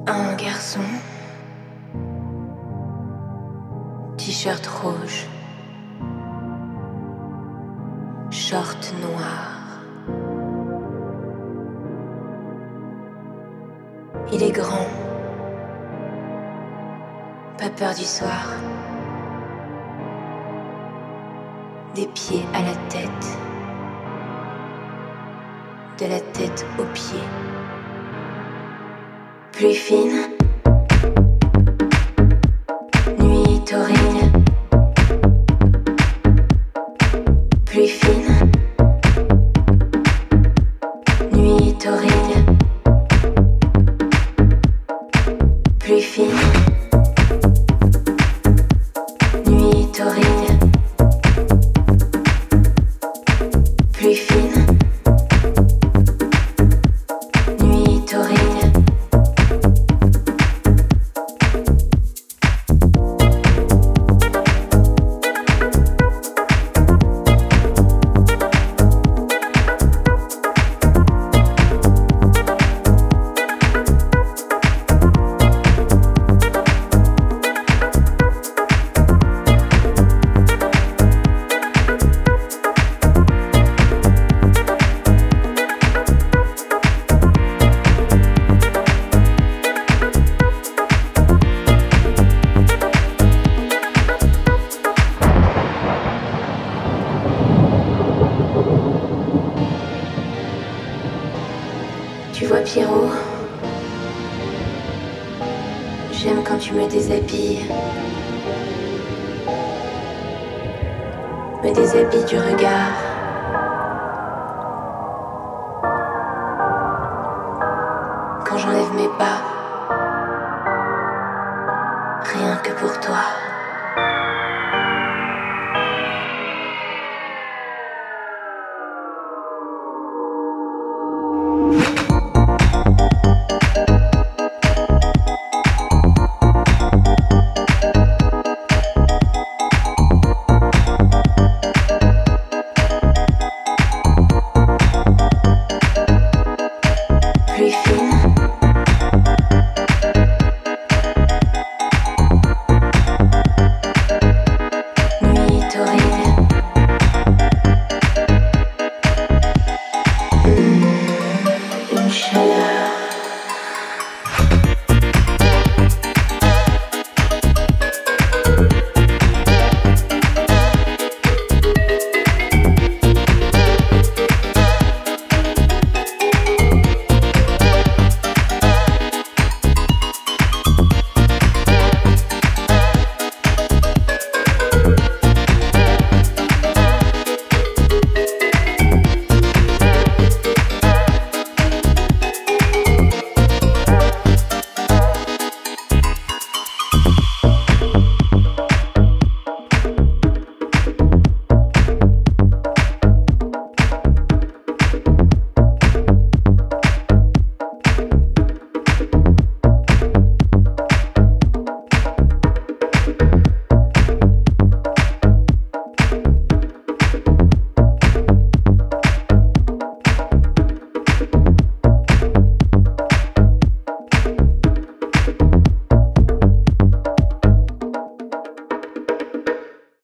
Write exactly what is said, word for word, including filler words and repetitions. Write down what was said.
Un garçon, t-shirt rouge, short noir. Il est grand, pas peur du soir, des pieds à la tête, de la tête aux pieds. Pluie fine, nuit taurine. Pluie fine, nuit taurine. Pluie fine, nuit taurine. Pluie fine, nuit taurine. Tu vois Pierrot, j'aime quand tu me déshabilles, me déshabilles du regard. Quand j'enlève mes pas, rien que pour toi. Pluie